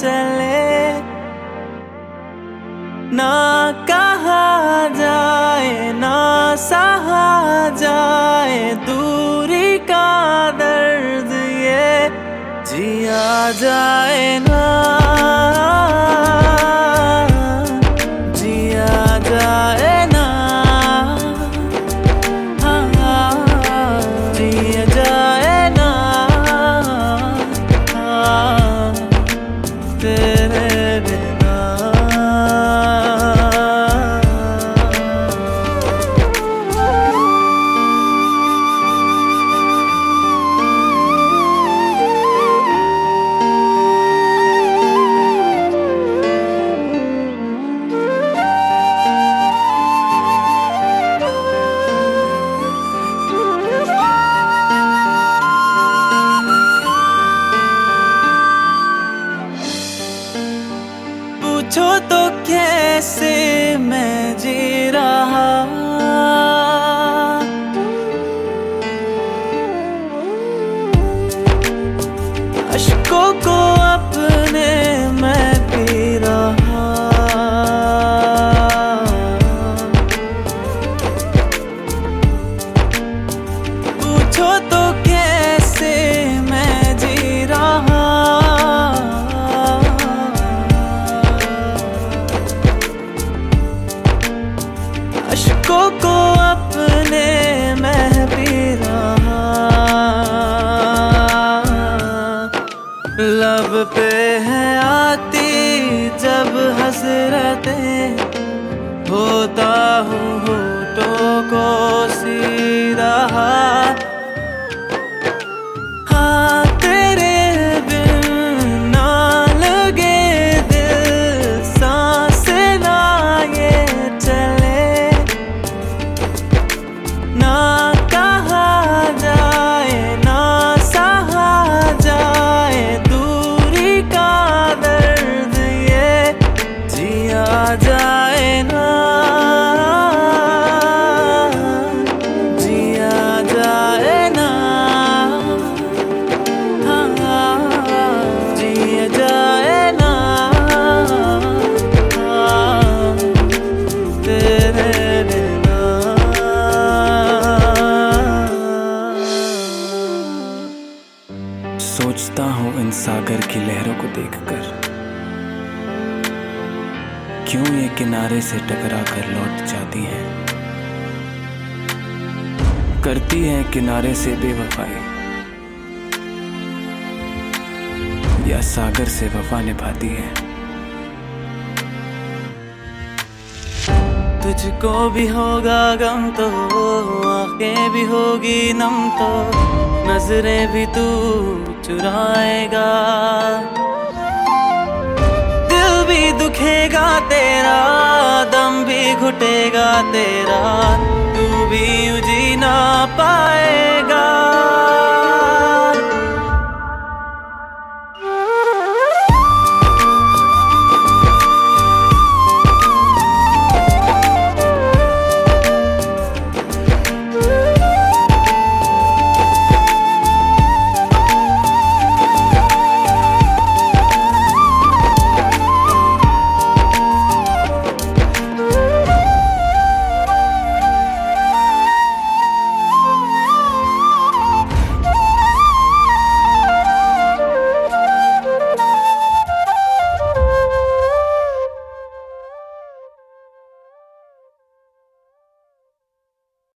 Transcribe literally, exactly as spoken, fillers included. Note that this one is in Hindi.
चले, ना कहा जाए ना सहा जाए दूरी का दर्द, ये जिया जाए ना जिया जाए ना, हाँ जिया जाए ना, हाँ तेरे बिना। पूछो तो कैसे मैं जी रहा, अश्कों को अपने मैं पी रहा। पूछो तो कैसे मैं जी रहा, अश्कों को अपने मैं पी रहा। लब पे है आती जब हसरतें, होता हूँ होठों को सीधा। हाँ तेरे बिन ना लगे दिल, सांसें ना ये चले, ना कहा जाए ना सहा जाए दूरी का दर्द, ये जिया जाए ना जिया जाए ना, हाँ जिया जाए ना, हाँ तेरे बिना। सोचता हूँ इन सागर की लहरों को देखकर, क्यों ये किनारे से टकरा कर लौट जाती हैं, करती हैं किनारे से बेवफाई, या सागर से वफा निभाती है। तुझको भी होगा गम तो आंखें भी होगी नम, तो नजरें भी तू चुराएगा, दिल भी दुखेगा तेरा, दम भी घुटेगा तेरा, तू भी यूं जी ना पा